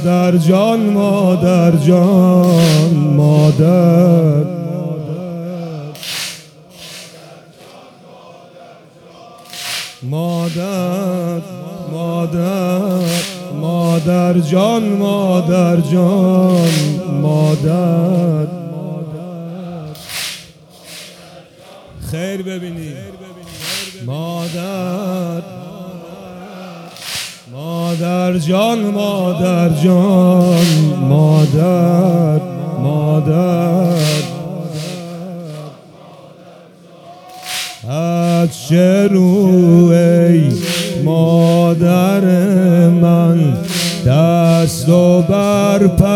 مادر جان مادر جان مادر مادر مادر مادر جان مادر جان مادر خیر ببینی مادر مادر جان مادر جان مادر مادر از چه رو ای مادر من دست و بر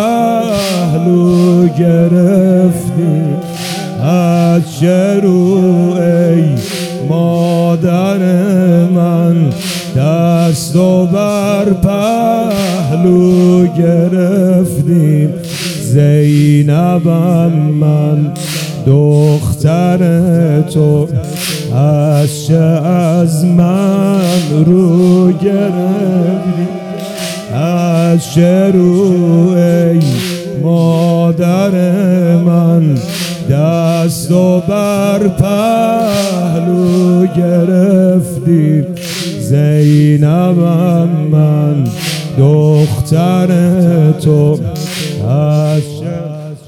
پهلو گرفتی از چه رو ای مادر من دست و بر پهلو گرفتی زینبم من دختر تو از چه از من رو گرفتی از چه رو ای مادر من دست و بر پهلو گرفتی زینبم من دختر تو از چه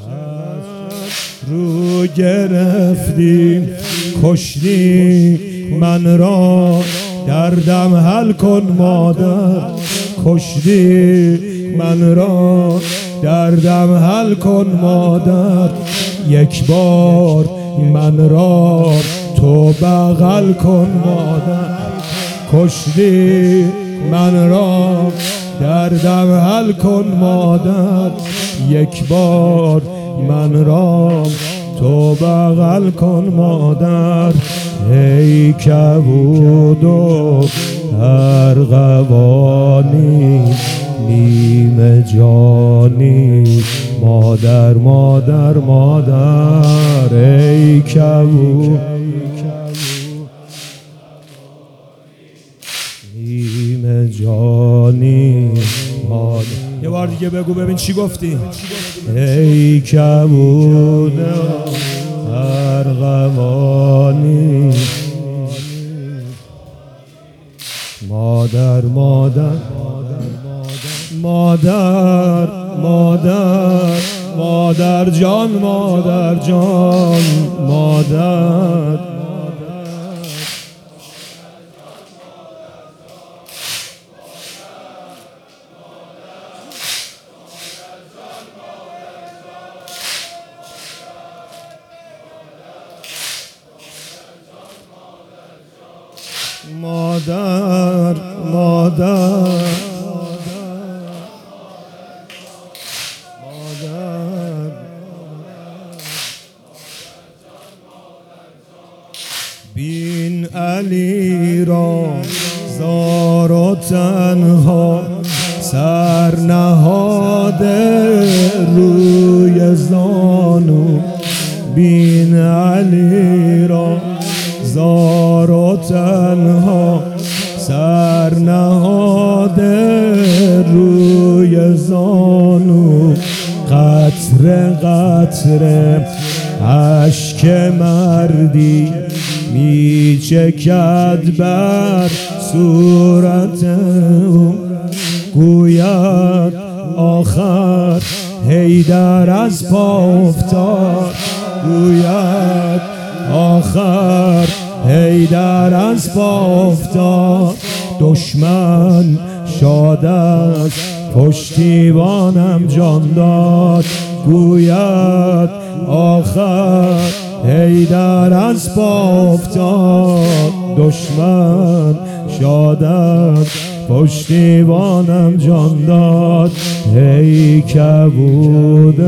رو گرفتی کشتی من را دردم حل کن مادر کشتی من را دردم حل کن مادر یک بار من را تو بغل کن مادر کشتی من را دردم حل کن مادر یک بار من را تو بغل کن مادر ای کبود و ارغوانی نیم جانی مادر مادر مادر ای کبود نیم جانی مادر یه بار دیگه بگو ببین چی گفتی ای کبود ارغوانی مادر مادر مادر مادر مادر جان مادر جان مادر مادر مادر مادر بین علی را زار و تنها سر نهاده روی زانو بین علی را زار و تنها سر نهاده روی زانو قطره قطره اشک مردی می چکد بر صورت او گوید آخر حیدر از پا افتاد گوید آخر حیدر از پا افتاد دشمن شاد از پشتیبانم جان داد گوید آخر حیدر از پا افتاد دشمن شاد از پشتیبانم جان داد ای کبود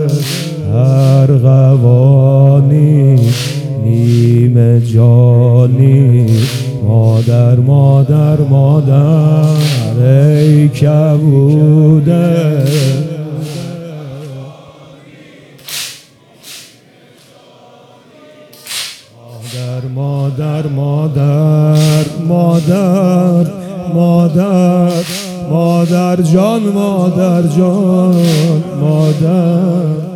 ارغوانی نیم جانی مادر مادر مادر ای کبود مادر مادر مادر مادر مادر جان مادر جان مادر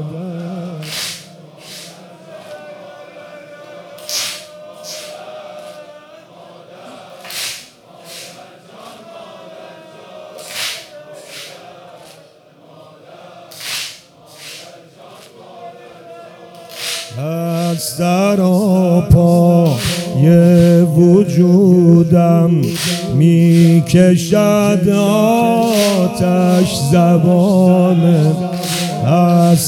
از سراپای وجودم می کشد آتش زبانم، از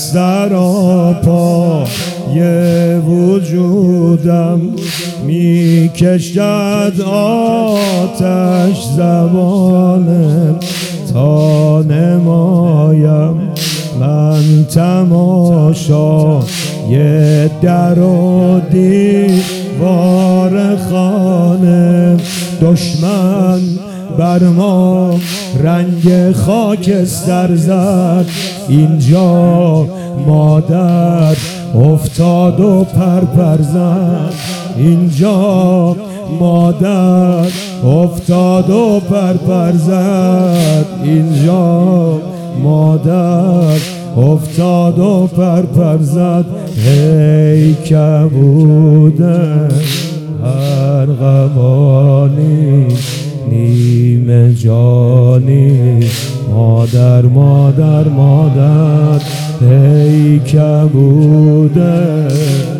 سراپای وجودم می کشد آتش زبانم، تا نمایم من تماشا یه در و دیوار خانه، دشمن بر ما رنگ خاکستر زد، اینجا مادر افتاد و پرپر زد، اینجا مادر افتاد و پرپر زد، اینجا مادر افتاد و پرپر زد. ای کبوده ارغوانی نیم جانی، مادر مادر مادر ای کبوده